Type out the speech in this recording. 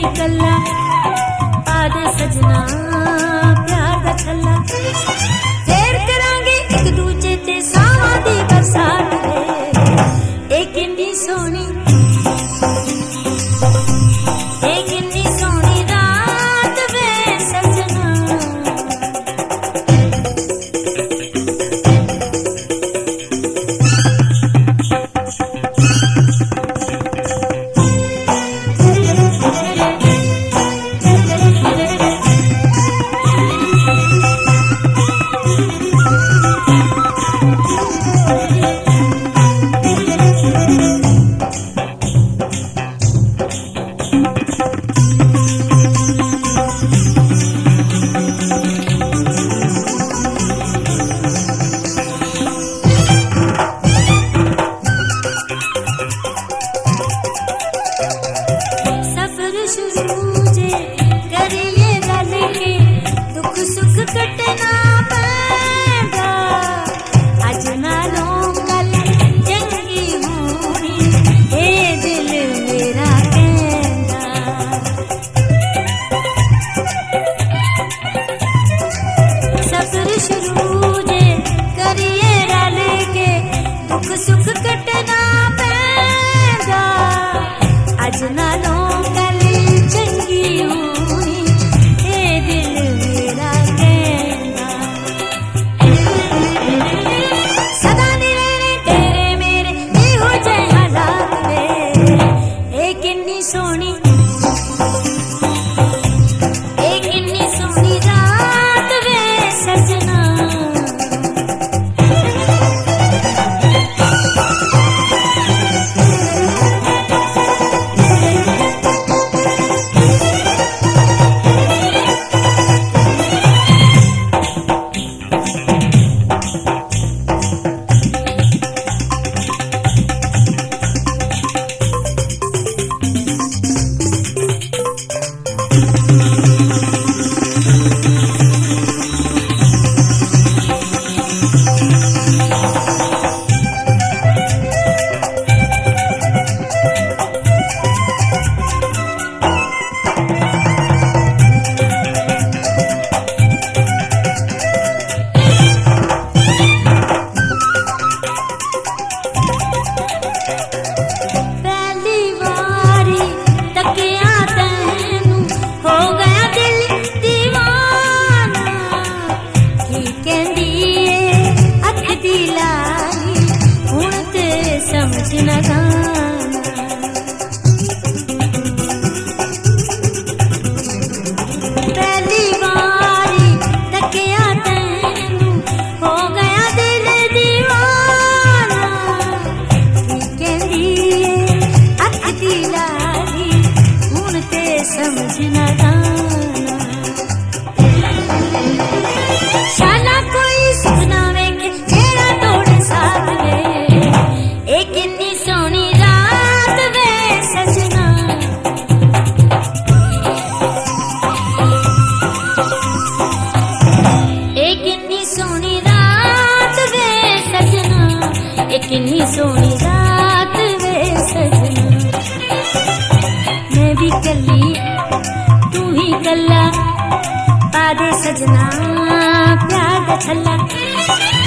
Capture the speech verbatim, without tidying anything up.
कल्ला पादे सजना प्यार दा छल्ला फेर करांगे एक दूजे ते सावां दी बरसात वे ए किन्नी सोहनी ए किन्नी सोहनी रात वे सजना सुख कटना पैंदा अज नालों कल चंगी होनी ए दिल मेरा कहना सदा नी रहने तेरे मेरे इहो जे हालात वे ए किन्नी सोहनी ए किन्नी सोहनी रात वे सजना किन्नी सोहनी रात वे सजना मैं भी कल्ली तू ही कल्ला पादे सजना प्यार दा छल्ला।